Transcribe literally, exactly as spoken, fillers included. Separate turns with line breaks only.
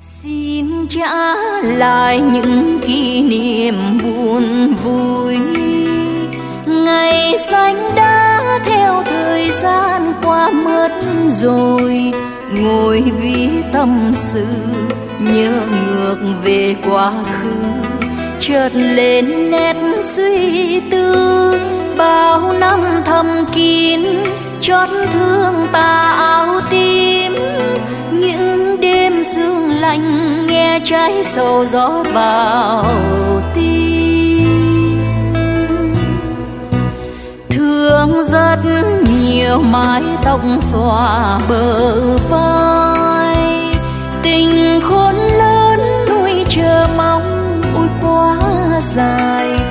Xin trả lại những kỷ niệm buồn vui, ngày xanh đã theo thời gian qua mất rồi. Ngồi viết tâm sự nhớ ngược về quá khứ, chợt lên nét suy tư. Bao năm thầm kín chót thương ta áo tím, những đêm sương lạnh nghe trái sầu gió vào tim. Thương rất nhiều mái tóc xõa bờ vai, tình khôn lớn nuôi chờ mong ôi quá dài.